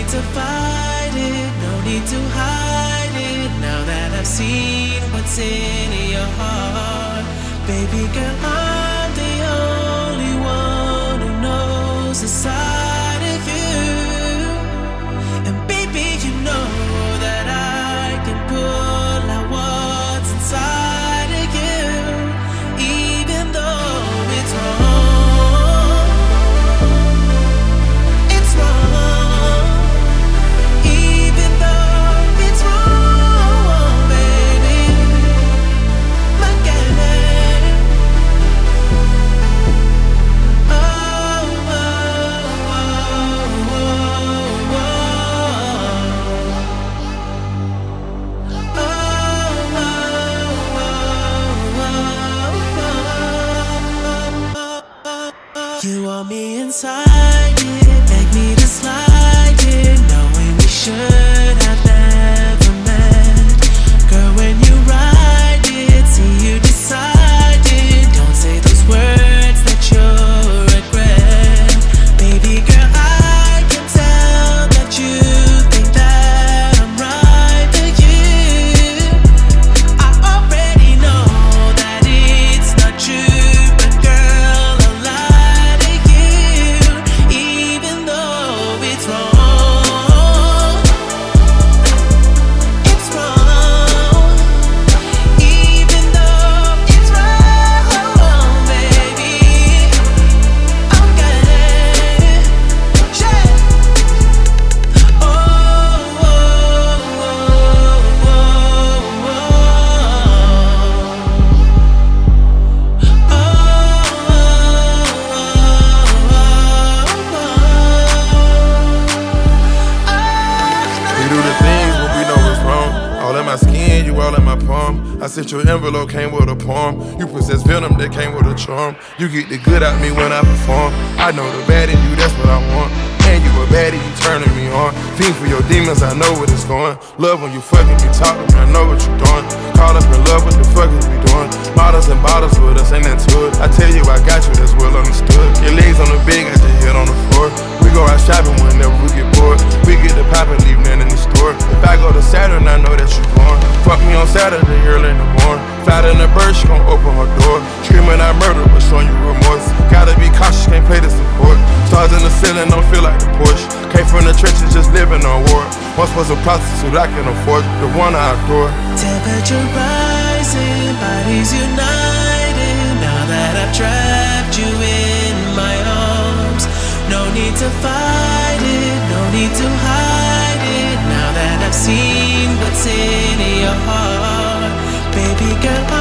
to fight it, no need to hide it. Now that I've seen what's in your heart, baby girl, I'm the only one who knows the side of you. And baby, you know that I can pull out what's inside of you, even though it's wrong. It's wrong, even though it's wrong, baby. My girl. Oh, oh, oh, oh. You want me inside it, beg me to slide it, knowing we should have never met. Girl, when you ride it, see you decide it. Don't say those words that you'll regret. Baby girl, I can tell that you think that I'm right for you. I already know that it's not true, but girl, I'll lie to you, even though it's wrong. It's wrong, even though it's wrong, baby. I'm good. Shit. Oh, oh, oh, We do the things when we know it's wrong. All in my skin, you all in my palm. I sent your envelope, came with a poem. You possess venom that came with a charm. You get the good out me when I perform. I know the bad in you, that's what I want. And you a baddie, you turning me on. Fiend for your demons, I know what it's going. Love when you fucking me, talking, I know what you doing. Caught up in love, what the fuck is we doing? Models and bottles with us, ain't that to it? I tell you, I got you, that's well understood. Your legs on the bed, got your head on the floor. We go out shopping whenever we get bored. We get the pop and leave nothing in the store. If I go to Saturn, I know that you born. Fuck me on Saturday, early in the morning. Fat in the bird, she gon' open her door. Screaming I murder, but showing you remorse. Gotta be cautious, can't play the support. Stars in the ceiling, don't feel like the Porsche. Came from the trenches, just living on war. Once was a prostitute, I can afford the one I adore. temperature rising, bodies united. Now that I've trapped you in my arms, no need to fight it, no need to hide it. Now that I've seen what's in your heart, baby girl,